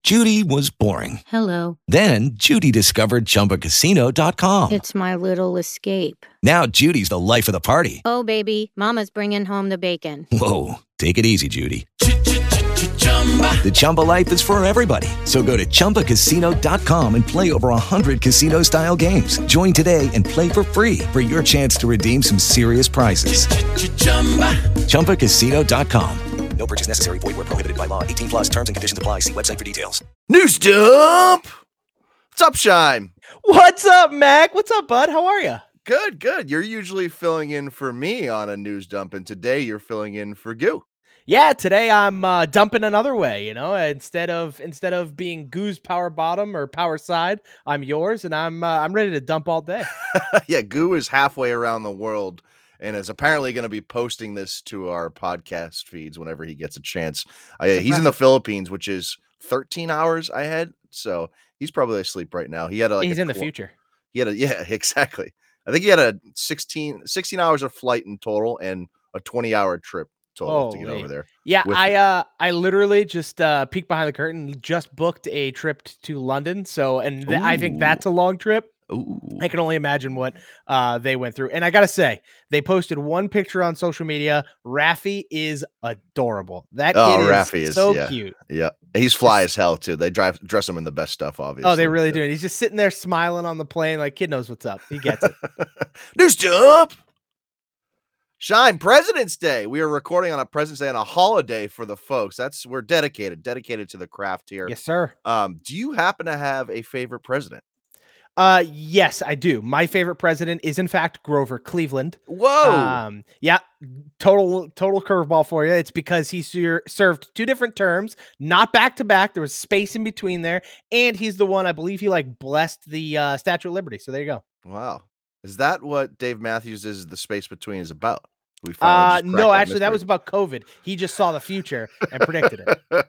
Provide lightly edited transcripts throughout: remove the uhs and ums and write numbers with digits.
Judy was boring. Hello. Then Judy discovered ChumbaCasino.com. It's my little escape. Now Judy's the life of the party. Oh, baby, mama's bringing home the bacon. Whoa, take it easy, Judy. The Chumba life is for everybody. So go to ChumbaCasino.com and play over 100 casino-style games. Join today and play for free for your chance to redeem some serious prizes. ChumbaCasino.com. No purchase necessary. Void where prohibited by law. 18 plus terms and conditions apply. See website for details. News dump. What's up, Shime? What's up, Mac? What's up, bud? How are you? Good, good. You're usually filling in for me on a news dump, and today you're filling in for Goo. Yeah, today I'm dumping another way. You know, instead of being Goo's power bottom or power side, I'm yours, and I'm ready to dump all day. Yeah, Goo is halfway around the world and is apparently going to be posting this to our podcast feeds whenever he gets a chance. He's in the Philippines, which is 13 hours ahead, so he's probably asleep right now. He's in the future. Yeah, exactly. I think he had a 16 hours of flight in total and a 20-hour trip total to get over there. Yeah, I literally just peeked behind the curtain, just booked a trip to London. So, I think that's a long trip. Ooh. I can only imagine what they went through. And I got to say, they posted one picture on social media. Raffi is adorable. That kid Raffi is so cute. Yeah. He's fly as hell too. They dress him in the best stuff, obviously. Oh, they really do. He's just sitting there smiling on the plane like kid knows what's up. He gets it. News jump. Shine, President's Day. We are recording on a President's Day on a holiday for the folks. We're dedicated to the craft here. Yes, sir. Do you happen to have a favorite president? Yes, I do. My favorite president is in fact Grover Cleveland. Whoa. Yeah, total curveball for you. It's because he served two different terms, not back to back. There was space in between there, and he's the one I believe he blessed the Statue of Liberty. So there you go. Wow. Is that what Dave Matthews is the space between is about? No, actually that was about COVID. He just saw the future and predicted it.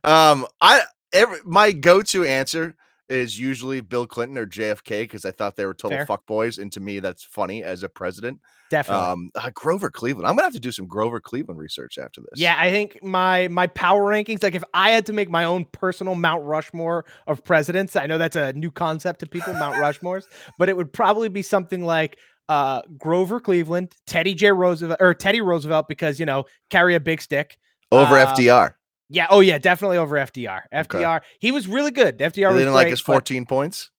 My go-to answer is usually Bill Clinton or JFK because I thought they were total fuckboys, and to me that's funny as a president. Definitely. Grover Cleveland. I'm gonna have to do some Grover Cleveland research after this. Yeah, I think my power rankings, like if I had to make my own personal Mount Rushmore of presidents, I know that's a new concept to people, Mount Rushmores, but it would probably be something like Grover Cleveland, Teddy Roosevelt, because carry a big stick over FDR. Yeah. Oh yeah, definitely over FDR. FDR, he was really good. FDR was didn't great, like his 14 points.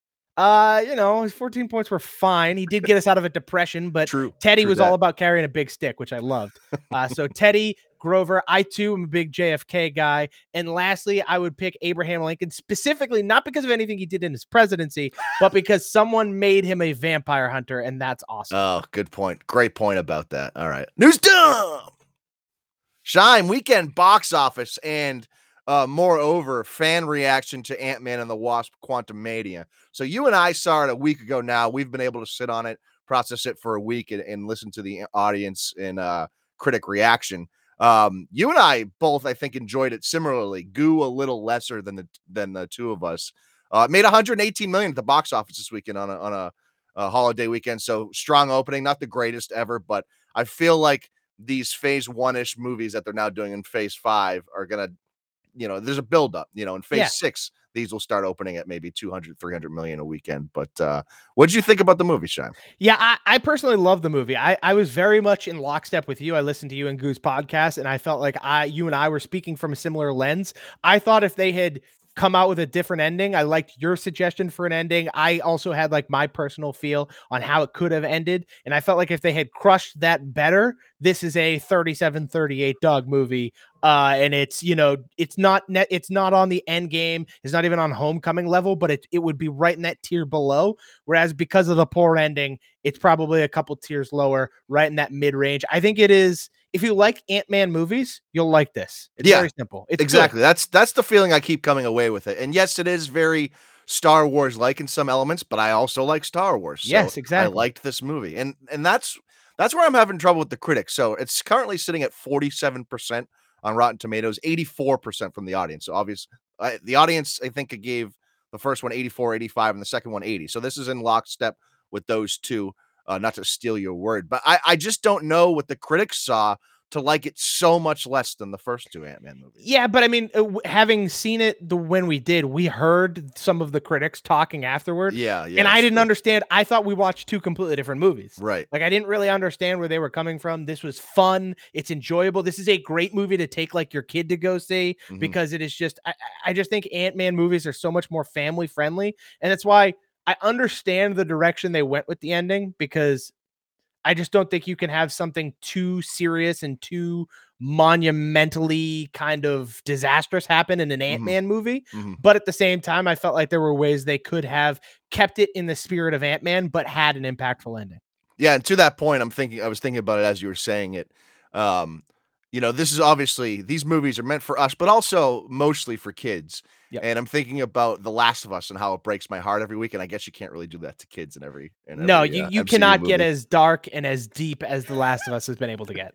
His 14 points were fine. He did get us out of a depression, but Teddy was all about carrying a big stick, which I loved. So Teddy, Grover, I too am a big JFK guy. And lastly, I would pick Abraham Lincoln, specifically not because of anything he did in his presidency, but because someone made him a vampire hunter, and that's awesome. Oh, good point. Great point about that. All right. News dump. Shine, weekend box office and moreover, fan reaction to Ant-Man and the Wasp: Quantumania. So you and I saw it a week ago now. We've been able to sit on it, process it for a week, and listen to the audience and critic reaction. You and I both, I think, enjoyed it similarly. Goo a little lesser than the two of us. It made $118 million at the box office this weekend on a holiday weekend. So strong opening, not the greatest ever, but I feel like these phase one-ish movies that they're now doing in phase 5 are going to, there's a buildup, in phase 6, these will start opening at maybe 200, 300 million a weekend. But what did you think about the movie, Shine? Yeah, I personally love the movie. I was very much in lockstep with you. I listened to you and Goo's podcast, and I felt like you and I were speaking from a similar lens. I thought if they had come out with a different ending, I liked your suggestion for an ending. I also had my personal feel on how it could have ended, and I felt like if they had crushed that better, this is a 37-38 dog movie. And it's not on the end game. It's not even on Homecoming level, but it would be right in that tier below. Whereas because of the poor ending, it's probably a couple tiers lower, right in that mid range. I think it is. If you like Ant-Man movies, you'll like this. It's very simple. It's exactly. Good. That's the feeling I keep coming away with it. And yes, it is very Star Wars like in some elements, but I also like Star Wars. So yes, exactly. I liked this movie. And that's where I'm having trouble with the critics. So it's currently sitting at 47% on Rotten Tomatoes, 84% from the audience. So obviously the audience, I think it gave the first one 84, 85, and the second one 80. So this is in lockstep with those two. Not to steal your word, but I just don't know what the critics saw to like it so much less than the first two Ant-Man movies. Yeah, but I mean, having seen it when we did, we heard some of the critics talking afterward. Yeah, and I didn't understand. I thought we watched two completely different movies. Right. Like, I didn't really understand where they were coming from. This was fun. It's enjoyable. This is a great movie to take like your kid to go see because it is just, I just think Ant-Man movies are so much more family friendly. And that's why I understand the direction they went with the ending, because I just don't think you can have something too serious and too monumentally kind of disastrous happen in an Ant-Man movie. But at the same time, I felt like there were ways they could have kept it in the spirit of Ant-Man, but had an impactful ending. Yeah, and to that point, I was thinking about it as you were saying it. This is obviously, these movies are meant for us, but also mostly for kids. Yep. And I'm thinking about The Last of Us and how it breaks my heart every week. And I guess you can't really do that to kids in every No, you MCU cannot movie. get as dark and as deep as The Last of Us has been able to get.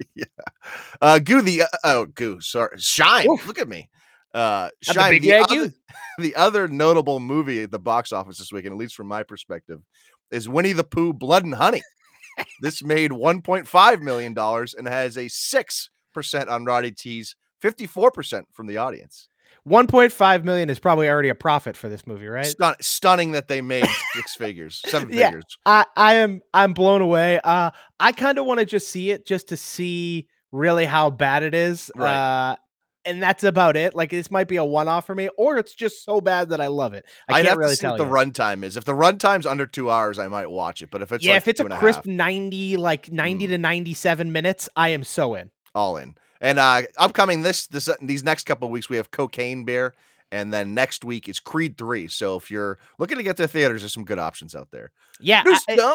Sorry, Shine. Oof. Look at me. Shine. The other notable movie at the box office this weekend, at least from my perspective, is Winnie the Pooh: Blood and Honey. This made $1.5 million and has a 6% on Roddy T's, 54% from the audience. 1.5 million is probably already a profit for this movie, right? Stunning that they made seven figures. I'm blown away. I kind of want to just see it just to see really how bad it is. Right. And that's about it. Like, this might be a one-off for me, or it's just so bad that I love it. I'd have to see what the runtime is. If the runtime's under 2 hours, I might watch it. But if it's if it's a crisp 90 to 97 minutes, I am so in. All in. And upcoming these next couple of weeks, we have Cocaine Bear, and then next week is Creed 3. So if you're looking to get to theaters, there's some good options out there. Yeah.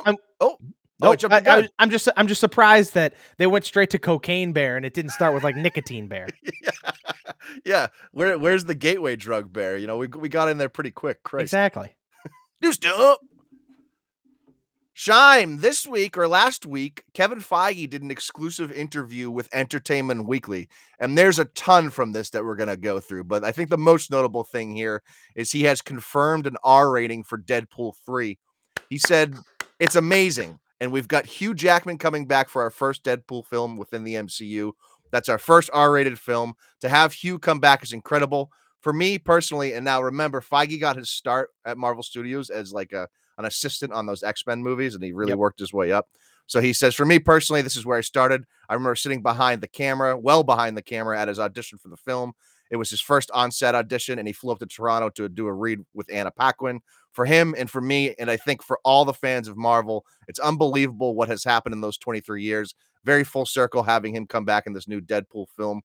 I'm just surprised that they went straight to Cocaine Bear and it didn't start with like Nicotine Bear. Yeah. Where's the gateway drug bear? We got in there pretty quick. Christ. Exactly. News dump. Shime, this week or last week, Kevin Feige did an exclusive interview with Entertainment Weekly, and there's a ton from this that we're going to go through, but I think the most notable thing here is he has confirmed an R rating for Deadpool 3. He said, "It's amazing, and we've got Hugh Jackman coming back for our first Deadpool film within the MCU. That's our first R-rated film. To have Hugh come back is incredible. For me personally," and now remember, Feige got his start at Marvel Studios as like an assistant on those X-Men movies, and he really worked his way up. So he says, "For me personally, this is where I started. I remember sitting behind the camera, well behind the camera, at his audition for the film. It was his first on-set audition, and he flew up to Toronto to do a read with Anna Paquin. For him and for me, and I think for all the fans of Marvel, it's unbelievable what has happened in those 23 years. Very full circle having him come back in this new Deadpool film."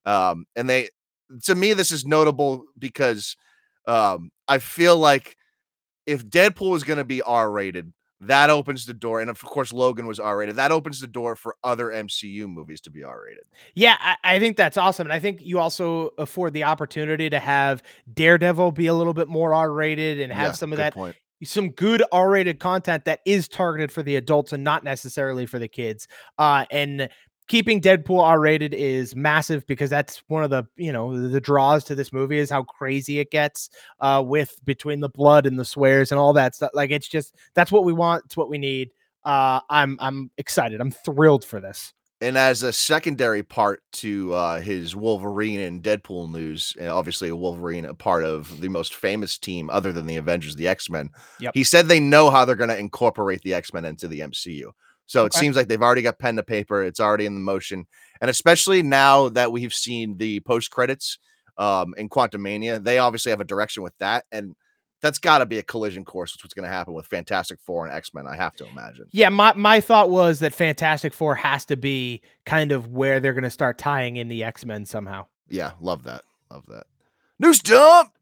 To me, this is notable because I feel like if Deadpool is going to be R-rated, that opens the door. And of course, Logan was R-rated. That opens the door for other MCU movies to be R-rated. Yeah, I think that's awesome. And I think you also afford the opportunity to have Daredevil be a little bit more R-rated and have some of that, some good R-rated content that is targeted for the adults and not necessarily for the kids. And keeping Deadpool R-rated is massive because that's one of the, the draws to this movie is how crazy it gets with between the blood and the swears and all that stuff. Like, it's just, that's what we want. It's what we need. I'm excited. I'm thrilled for this. And as a secondary part to his Wolverine and Deadpool news, and obviously Wolverine, a part of the most famous team other than the Avengers, the X-Men, he said they know how they're going to incorporate the X-Men into the MCU. So it seems like they've already got pen to paper. It's already in the motion. And especially now that we've seen the post-credits in Quantumania, they obviously have a direction with that. And that's got to be a collision course with what's going to happen with Fantastic Four and X-Men, I have to imagine. Yeah, my thought was that Fantastic Four has to be kind of where they're going to start tying in the X-Men somehow. Yeah, love that. Love that. News dump!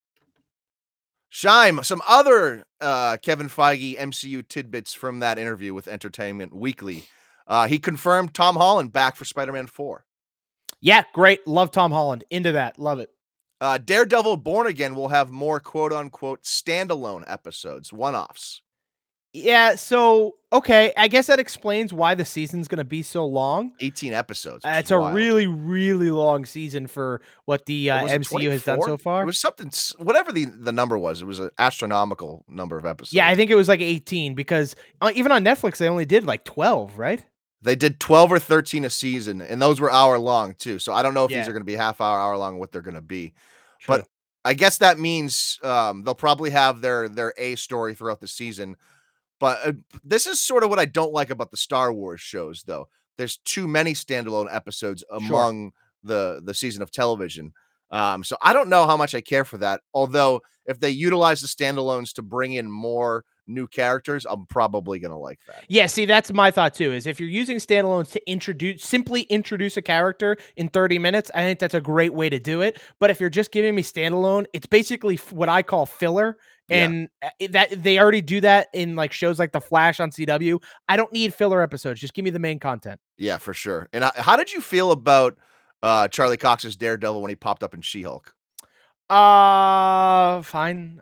Shime, some other Kevin Feige MCU tidbits from that interview with Entertainment Weekly. He confirmed Tom Holland back for Spider-Man 4. Yeah, great. Love Tom Holland. Into that. Love it. Daredevil Born Again will have more quote-unquote standalone episodes, one-offs. Yeah, so, okay, I guess that explains why the season's going to be so long. 18 episodes. It's a really, really long season for what the MCU has done so far. It was something, whatever the number was, it was an astronomical number of episodes. Yeah, I think it was like 18 because even on Netflix, they only did like 12, right? They did 12 or 13 a season, and those were hour long too. So I don't know if these Yeah, are going to be half hour, hour long, what they're going to be. true. But I guess that means they'll probably have their A story throughout the season. But this is sort of what I don't like about the Star Wars shows, though. There's too many standalone episodes Sure. among the season of television. So I don't know how much I care for that. Although if they utilize the standalones to bring in more new characters, I'm probably gonna like that. Yeah, see, that's my thought too. Is if you're using standalones to simply introduce a character in 30 minutes, I think that's a great way to do it. But if you're just giving me standalone, it's basically what I call filler. Yeah, And that they already do that in like shows like The Flash on CW. I don't need filler episodes. Just give me the main content. yeah, for sure. And how did you feel about Charlie Cox's Daredevil when he popped up in She-Hulk? Fine.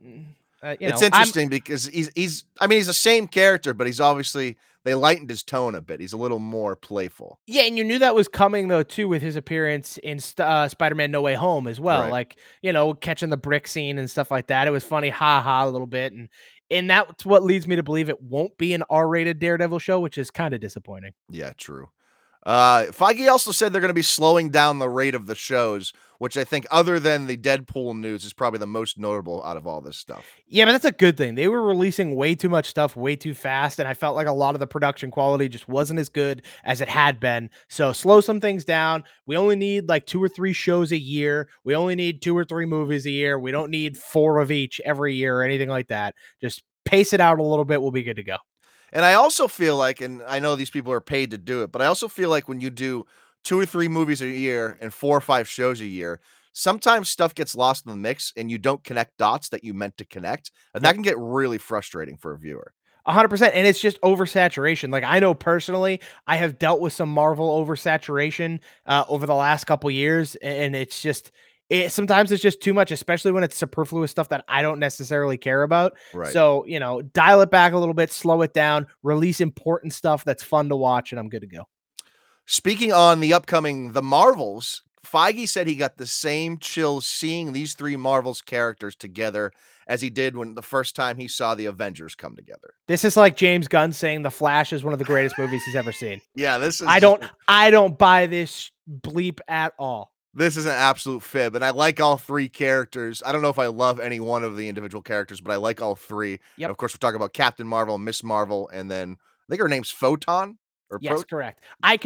It's I'm interesting because he's I mean, he's the same character, but he's obviously they lightened his tone a bit. He's a little more playful. Yeah, and you knew that was coming though too with his appearance in Spider-Man: No Way Home as well. Right. Like catching the brick scene and stuff like that. It was funny, ha ha, a little bit, and that's what leads me to believe it won't be an R-rated Daredevil show, which is kind of disappointing. Yeah, true. Feige also said they're going to be slowing down the rate of the shows, which I think, other than the Deadpool news, is probably the most notable out of all this stuff. Yeah, but that's a good thing. They were releasing way too much stuff way too fast, and I felt like a lot of the production quality just wasn't as good as it had been. So slow some things down. We only need like 2 or 3 shows a year. We only need 2 or 3 movies a year. We don't need 4 of each every year or anything like that. Just pace it out a little bit. We'll be good to go. And I also feel like, and I know these people are paid to do it, but I also feel like when you do 2 or 3 movies a year and 4 or 5 shows a year, sometimes stuff gets lost in the mix and you don't connect dots that you meant to connect. And that Yep. can get really frustrating for a viewer. 100%. And it's just oversaturation. Like I know personally, I have dealt with some Marvel oversaturation over the last couple years, and it's just sometimes it's just too much, especially when it's superfluous stuff that I don't necessarily care about. Right. So, dial it back a little bit, slow it down, release important stuff that's fun to watch, and I'm good to go. Speaking on the upcoming The Marvels, Feige said he got the same chills seeing these 3 Marvels characters together as he did when the first time he saw the Avengers come together. This is like James Gunn saying The Flash is one of the greatest movies he's ever seen. Yeah, this is I don't buy this bleep at all. this is an absolute fib, and I like all 3 characters. I don't know if I love any one of the individual characters, but I like all 3. And Yep. of course, we're talking about Captain Marvel, Miss Marvel, and then I think her name's Photon or Yes, correct.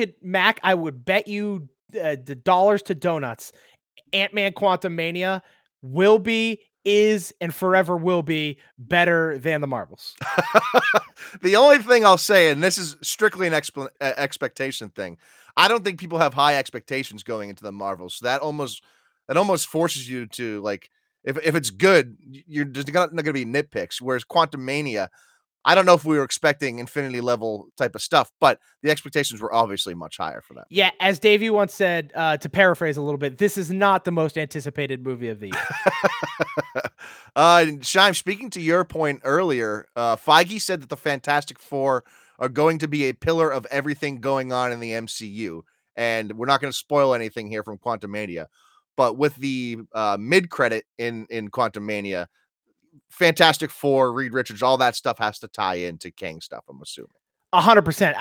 I would bet you the dollars to donuts. Ant-Man Quantumania will be, is, and forever will be better than the Marvels. The only thing I'll say, and this is strictly an expectation thing, I don't think people have high expectations going into the Marvels. So that almost forces you to like, if it's good, you're just not going to be nitpicks. Whereas Quantum Mania, I don't know if we were expecting Infinity level type of stuff, but the expectations were obviously much higher for that. Yeah, as Davey once said, to paraphrase a little bit, this is not the most anticipated movie of the year. Shime, speaking to your point earlier, Feige said that the Fantastic Four are going to be a pillar of everything going on in the MCU. And we're not going to spoil anything here from Quantumania, but with the mid credit in Quantumania, Fantastic Four, Reed Richards, all that stuff has to tie into Kang stuff, I'm assuming. 100%.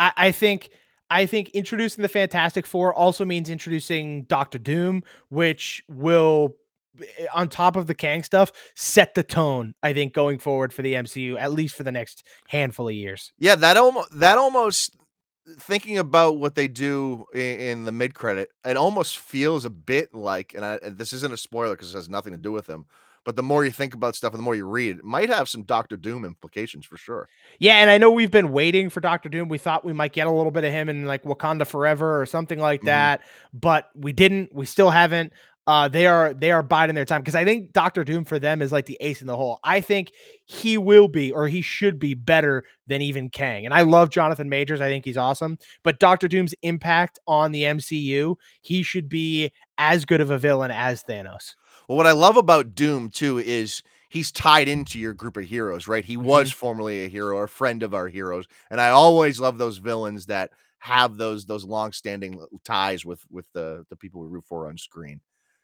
I think introducing the Fantastic Four also means introducing Doctor Doom, which will, on top of the Kang stuff, set the tone, I think, going forward for the MCU, at least for the next handful of years. Yeah, that almost thinking about what they do in the mid credit, it almost feels a bit like, and this isn't a spoiler because it has nothing to do with him, but the more you think about stuff and the more you read, it might have some Doctor Doom implications for sure. Yeah, and I know we've been waiting for Doctor Doom. We thought we might get a little bit of him in like Wakanda Forever or something like that, but we didn't. We still haven't. They are biding their time because I think Doctor Doom for them is like the ace in the hole. I think he will be, or he should be, better than even Kang. And I love Jonathan Majors. I think he's awesome. But Doctor Doom's impact on the MCU, he should be as good of a villain as Thanos. Well, what I love about Doom too is he's tied into your group of heroes, right? He was formerly a hero, a friend of our heroes, and I always love those villains that have those long-standing ties with the people we root for on screen.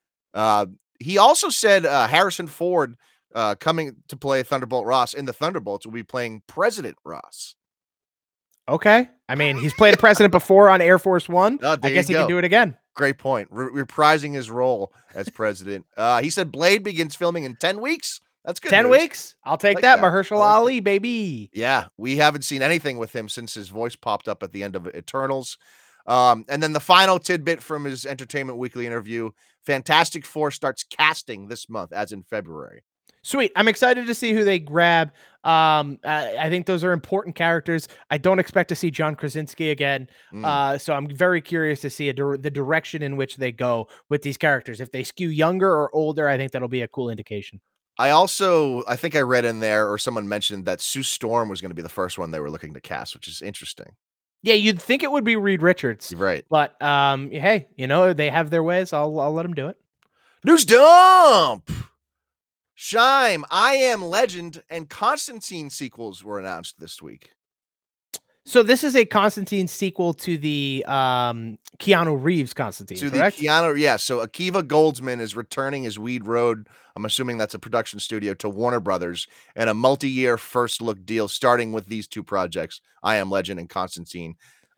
He also said Harrison Ford coming to play Thunderbolt Ross in the Thunderbolts will be playing President Ross. Okay. I mean, he's played a president before on Air Force One. Oh, I guess he can do it again. Great point. Reprising his role as president. He said Blade begins filming in 10 weeks. That's good. 10 news. weeks? I'll take Like that. that. Mahershala Ali, baby. Yeah, we haven't seen anything with him since his voice popped up at the end of Eternals. And then the final tidbit from his Entertainment Weekly interview, Fantastic Four starts casting this month, as in February. Sweet. I'm excited to see who they grab. I think those are important characters. I don't expect to see John Krasinski again. So I'm very curious to see the direction in which they go with these characters. If they skew younger or older, I think that'll be a cool indication. I think I read in there, or someone mentioned that Sue Storm was going to be the first one they were looking to cast, which is interesting. Yeah, you'd think it would be Reed Richards. You're right. But hey, they have their ways. I'll let them do it. News dump. Shime, I Am Legend, and Constantine sequels were announced this week. So this is a Constantine sequel to the Keanu Reeves Constantine, correct? So Akiva Goldsman is returning as Weed Road. I'm assuming that's a production studio to Warner Brothers, and a multi-year first look deal starting with these two projects, I Am Legend and Constantine.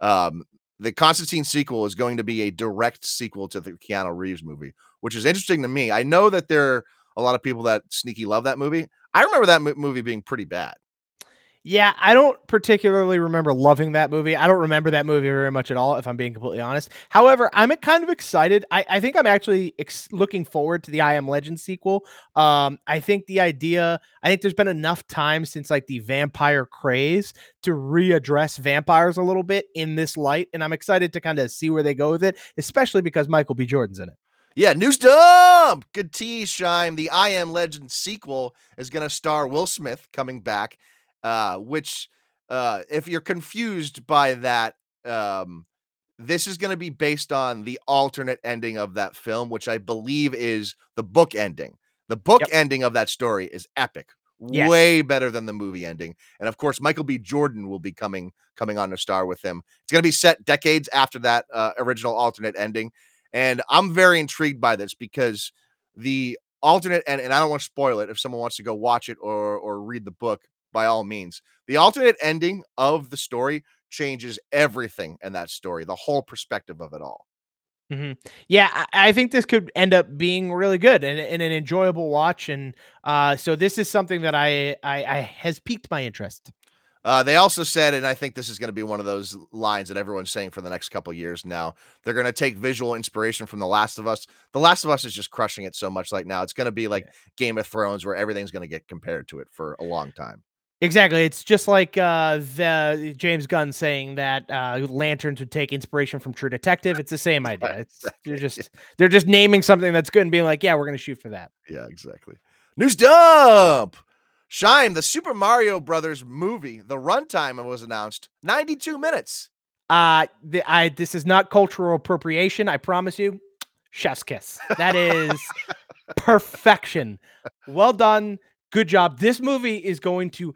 The Constantine sequel is going to be a direct sequel to the Keanu Reeves movie, which is interesting to me. I know that there are a lot of people that sneaky love that movie. I remember that movie being pretty bad. Yeah, I don't particularly remember loving that movie. I don't remember that movie very much at all, if I'm being completely honest. However, I'm kind of excited. I think I'm actually looking forward to the I Am Legend sequel. I think there's been enough time since like the vampire craze to readdress vampires a little bit in this light. And I'm excited to kind of see where they go with it, especially because Michael B. Jordan's in it. Yeah, news dump. Good tease, Shime. The I Am Legend sequel is going to star Will Smith coming back. Which if you're confused by that, this is going to be based on the alternate ending of that film, which I believe is the book ending. The book ending of that story is epic, way better than the movie ending. And of course, Michael B. Jordan will be coming on to star with him. It's going to be set decades after that original alternate ending. And I'm very intrigued by this because the alternate, and I don't want to spoil it if someone wants to go watch it or read the book, by all means. The alternate ending of the story changes everything in that story, the whole perspective of it all. Mm-hmm. Yeah, I think this could end up being really good and an enjoyable watch. And so this is something that I has piqued my interest. They also said, and I think this is going to be one of those lines that everyone's saying for the next couple of years now, they're going to take visual inspiration from The Last of Us. The Last of Us is just crushing it so much like now. It's going to be like Game of Thrones, where everything's going to get compared to it for a long time. Exactly. It's just like the James Gunn saying that lanterns would take inspiration from True Detective. It's the same idea. They're just naming something that's good and being like, yeah, we're going to shoot for that. Yeah, exactly. News dump. Shime, the Super Mario Brothers movie, the runtime was announced, 92 minutes. This is not cultural appropriation. I promise you. Chef's kiss. That is perfection. Well done. Good job. This movie is going to,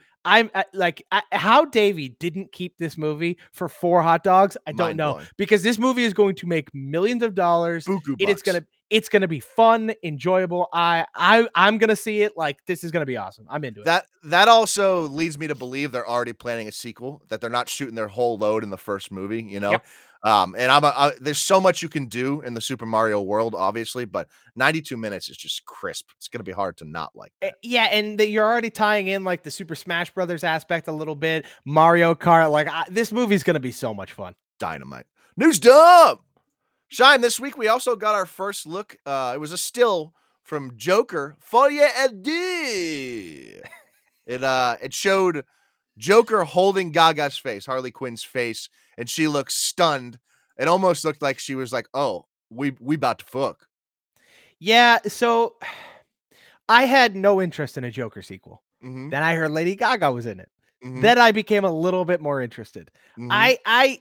how Davey didn't keep this movie for 4 hot dogs, I don't know, because this movie is going to make millions of dollars. It's gonna be fun, enjoyable. I'm gonna see it. Like, this is gonna be awesome. I'm into it. That also leads me to believe they're already planning a sequel, that they're not shooting their whole load in the first movie, you know. Yep. And there's so much you can do in the Super Mario world, obviously, but 92 minutes is just crisp. It's going to be hard to not like that. Yeah, and you're already tying in like the Super Smash Brothers aspect a little bit, Mario Kart. Like, this movie's going to be so much fun. Dynamite. News dump. Shine, this week we also got our first look. It was a still from Joker. Folie à deux. It showed Joker holding Gaga's face, Harley Quinn's face, and she looked stunned. It almost looked like she was like, "Oh, we about to fuck." Yeah, so I had no interest in a Joker sequel. Mm-hmm. Then I heard Lady Gaga was in it. Mm-hmm. Then I became a little bit more interested. Mm-hmm.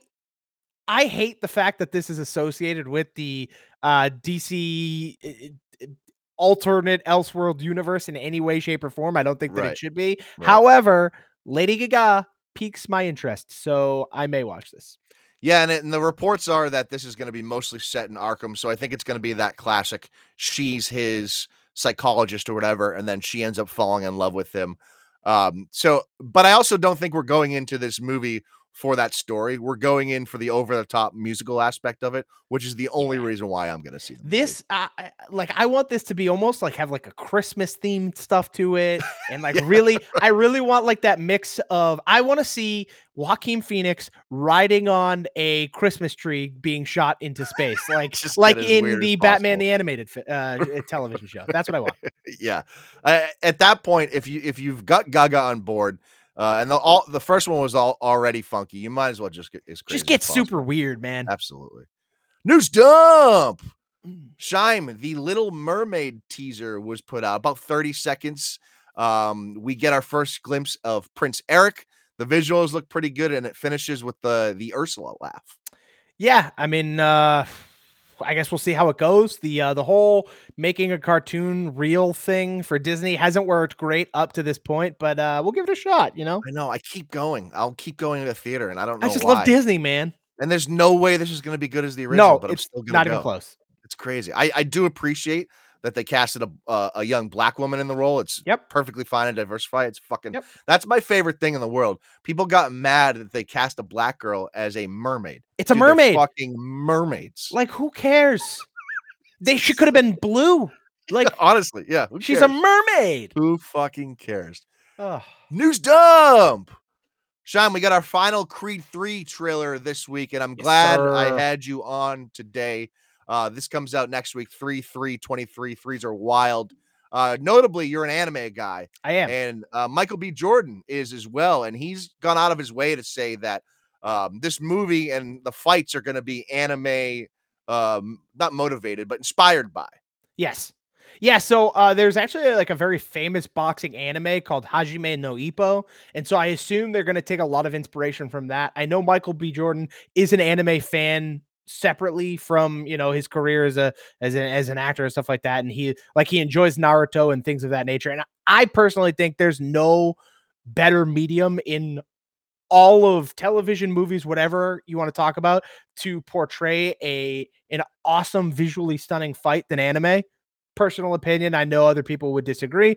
I hate the fact that this is associated with the DC alternate Elseworld universe in any way, shape, or form. I don't think that it should be. Right. However, Lady Gaga piques my interest, so I may watch this. Yeah, and the reports are that this is going to be mostly set in Arkham, so I think it's going to be that classic, she's his psychologist or whatever, and then she ends up falling in love with him. But I also don't think we're going into this movie for that story. We're going in for the over-the-top musical aspect of it, which is the only reason why I'm going to see this. I want this to be almost like have like a Christmas themed stuff to it, and like really, I really want like that mix of. I want to see Joaquin Phoenix riding on a Christmas tree being shot into space, like in the Batman the Animated television show. That's what I want. Yeah, at that point, if you've got Gaga on board. And the first one was already funky. You might as well just get super weird, man. Absolutely. News dump. Shime, the Little Mermaid teaser was put out about 30 seconds. We get our first glimpse of Prince Eric. The visuals look pretty good, and it finishes with the Ursula laugh. Yeah, I mean, I guess we'll see how it goes. The whole making a cartoon real thing for Disney hasn't worked great up to this point, but we'll give it a shot, you know? I know. I keep going. I'll keep going to the theater, and I don't know I just why. love Disney, man. And there's no way this is going to be good as the original, but I'm still going to go. Not even close. It's crazy. I do appreciate that they casted a young black woman in the role. It's perfectly fine and diversify. It's fucking that's my favorite thing in the world. People got mad that they cast a black girl as a mermaid. It's a mermaid. Fucking mermaids. Like, who cares? She could have been blue. Like, honestly, yeah. She's a mermaid. Who fucking cares? Oh. News dump. Sean, we got our final Creed 3 trailer this week, and I'm glad I had you on today. This comes out next week, 3/3/23. Threes are wild. Notably, you're an anime guy. I am. And Michael B. Jordan is as well, and he's gone out of his way to say that this movie and the fights are going to be anime, not motivated, but inspired by. Yes. Yeah, so there's actually like a very famous boxing anime called Hajime no Ippo, and so I assume they're going to take a lot of inspiration from that. I know Michael B. Jordan is an anime fan separately from, you know, his career as an actor and stuff like that, and he enjoys Naruto and things of that nature. And I personally think there's no better medium in all of television, movies, whatever you want to talk about, to portray an awesome, visually stunning fight than anime. Personal opinion. I know other people would disagree.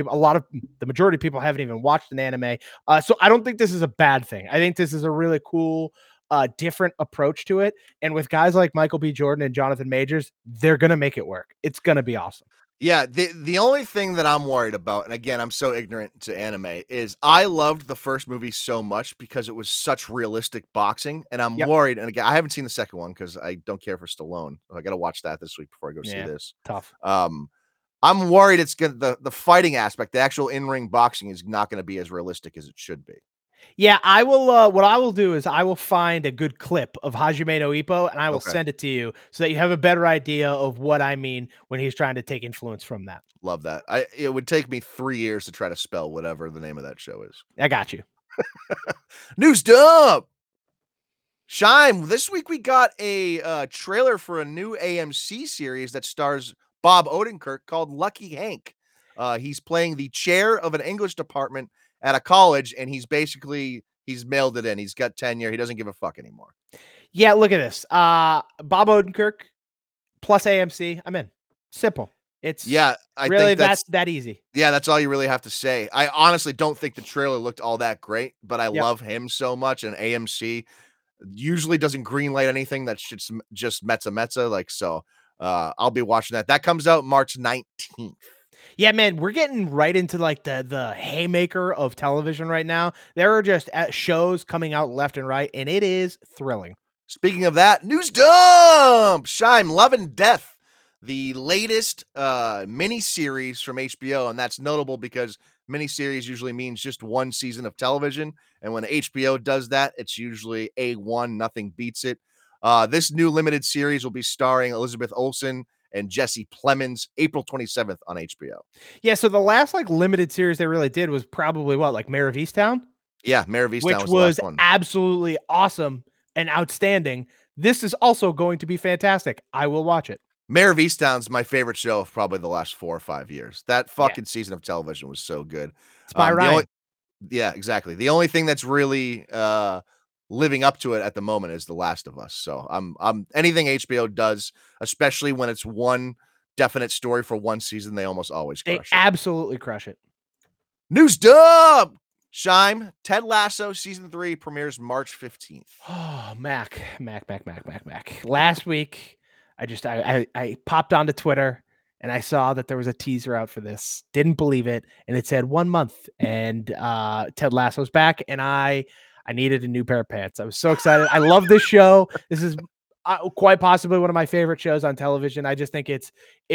The majority of people haven't even watched an anime. So I don't think this is a bad thing. I think this is a really cool, different approach to it. And with guys like Michael B. Jordan and Jonathan Majors, they're going to make it work. It's going to be awesome. Yeah, the only thing that I'm worried about, and again, I'm so ignorant to anime, is I loved the first movie so much because it was such realistic boxing, and I'm worried. And again, I haven't seen the second one because I don't care for Stallone. I got to watch that this week before I go see this. Tough. I'm worried it's gonna the fighting aspect, the actual in-ring boxing, is not going to be as realistic as it should be. Yeah, I will. What I will do is I will find a good clip of Hajime no Ippo, and I will send it to you so that you have a better idea of what I mean when he's trying to take influence from that. Love that. It would take me 3 years to try to spell whatever the name of that show is. I got you. News dump. Shime, this week we got a trailer for a new AMC series that stars Bob Odenkirk called Lucky Hank. He's playing the chair of an English department at a college, and he's mailed it in. He's got tenure. He doesn't give a fuck anymore. Yeah, look at this. Bob Odenkirk plus AMC. I'm in. Simple. It's I think that's that easy. Yeah, that's all you really have to say. I honestly don't think the trailer looked all that great, but I love him so much, and AMC usually doesn't greenlight anything that's just Metza. Like, so I'll be watching that. That comes out March 19th. Yeah, man, we're getting right into like the haymaker of television right now. There are just shows coming out left and right, and it is thrilling. Speaking of that, news dump. Shime, Love and Death, the latest mini-series from HBO, and that's notable because mini-series usually means just one season of television, and when HBO does that, it's usually A1, nothing beats it. This new limited series will be starring Elizabeth Olsen and Jesse Plemons, April 27th on HBO. Yeah, so the last like limited series they really did was probably Mayor of Easttown? Yeah, Mayor of Easttown which was the last one. Absolutely awesome and outstanding. This is also going to be fantastic. I will watch it. Mayor of Easttown's my favorite show of probably the last 4 or 5 years. That fucking season of television was so good. It's by Ryan. Yeah, exactly. The only thing that's really living up to it at the moment is The Last of Us. So I'm anything HBO does, especially when it's one definite story for one season, they almost always crush it. Absolutely crush it. News dump. Shime, Ted Lasso season 3 premieres March 15th. Oh, Mac. Last week, I popped onto Twitter and I saw that there was a teaser out for this. Didn't believe it, and it said 1 month, and Ted Lasso's back, and I needed a new pair of pants. I was so excited. I love this show. This is quite possibly one of my favorite shows on television. I just think it's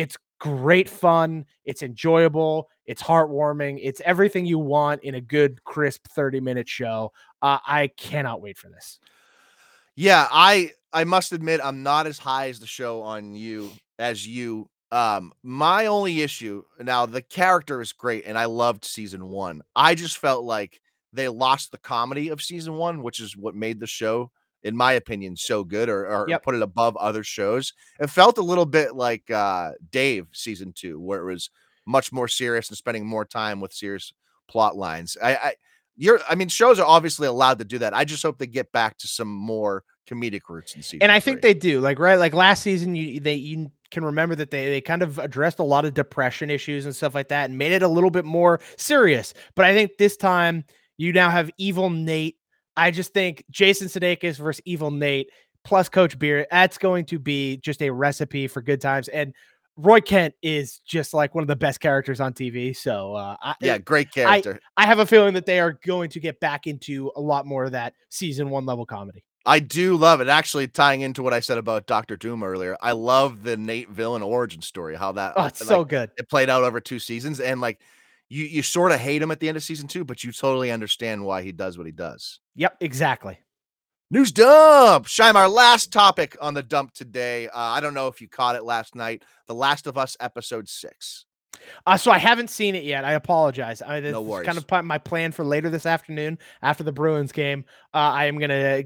great fun. It's enjoyable. It's heartwarming. It's everything you want in a good, crisp 30-minute show. I cannot wait for this. Yeah, I must admit I'm not as high as the show on you as you. My only issue now, the character is great, and I loved season 1. I just felt like they lost the comedy of season 1, which is what made the show, in my opinion, so good, or put it above other shows. It felt a little bit like Dave season 2, where it was much more serious and spending more time with serious plot lines. I mean, shows are obviously allowed to do that. I just hope they get back to some more comedic roots in season. And I think they do. Like last season, you can remember that they kind of addressed a lot of depression issues and stuff like that, and made it a little bit more serious. But I think this time you now have Evil Nate. I just think Jason Sudeikis versus Evil Nate plus Coach Beard, that's going to be just a recipe for good times. And Roy Kent is just like one of the best characters on TV. So great character. I have a feeling that they are going to get back into a lot more of that season 1 level comedy. I do love it. Actually, tying into what I said about Dr. Doom earlier, I love the Nate villain origin story, how that it's so good. It played out over 2 seasons, and like you sort of hate him at the end of season 2, but you totally understand why he does what he does. Yep, exactly. News dump. Shime, our last topic on the dump today. I don't know if you caught it last night. The Last of Us episode 6. So I haven't seen it yet. I apologize. No worries. Kind of my plan for later this afternoon after the Bruins game. I am gonna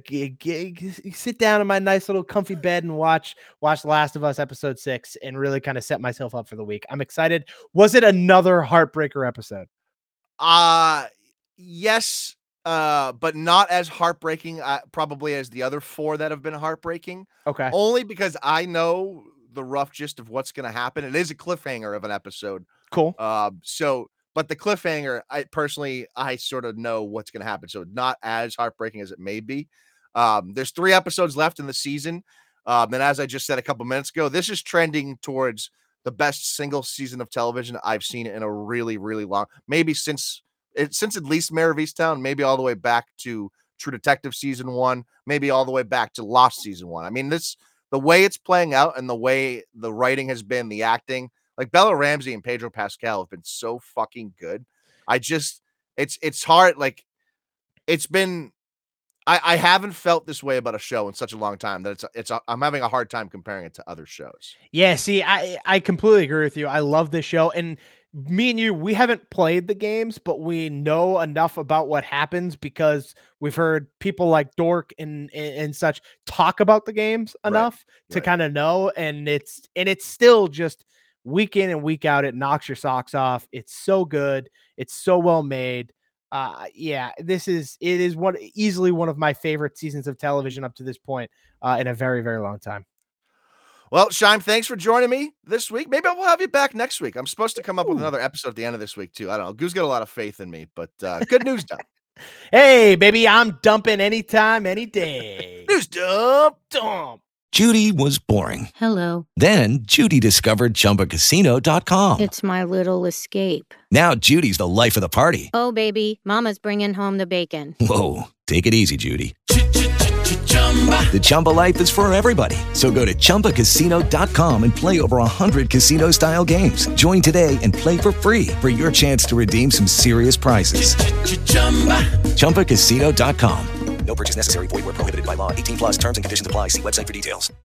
sit down in my nice little comfy bed and watch The Last of Us episode 6 and really kind of set myself up for the week. I'm excited. Was it another heartbreaker episode? Yes, but not as heartbreaking probably as the other 4 that have been heartbreaking. Okay. Only because I know the rough gist of what's going to happen. It is a cliffhanger of an episode. Cool. But the cliffhanger, I sort of know what's going to happen. So not as heartbreaking as it may be. There's 3 episodes left in the season. And as I just said a couple minutes ago, this is trending towards the best single season of television I've seen in a really, really long, maybe since at least Mare of Easttown, maybe all the way back to True Detective season 1, maybe all the way back to Lost season 1. I mean, the way it's playing out and the way the writing has been, the acting, like Bella Ramsey and Pedro Pascal have been so fucking good. It's hard. Like it's been, I haven't felt this way about a show in such a long time that I'm having a hard time comparing it to other shows. Yeah. See, I completely agree with you. I love this show, and me and you, we haven't played the games, but we know enough about what happens because we've heard people like Dork and such talk about the games enough to kind of know. And it's still just week in and week out. It knocks your socks off. It's so good. It's so well made. It is easily one of my favorite seasons of television up to this point in a very, very long time. Well, Shime, thanks for joining me this week. Maybe we'll have you back next week. I'm supposed to come up with another episode at the end of this week, too. I don't know. Goose got a lot of faith in me, but good news dump. Hey, baby, I'm dumping anytime, any day. News dump. Judy was boring. Hello. Then Judy discovered ChumbaCasino.com. It's my little escape. Now Judy's the life of the party. Oh, baby, mama's bringing home the bacon. Whoa, take it easy, Judy. The Chumba life is for everybody. So go to ChumbaCasino.com and play over 100 casino-style games. Join today and play for free for your chance to redeem some serious prizes. ChumbaCasino.com. No purchase necessary. Void where prohibited by law. 18+ terms and conditions apply. See website for details.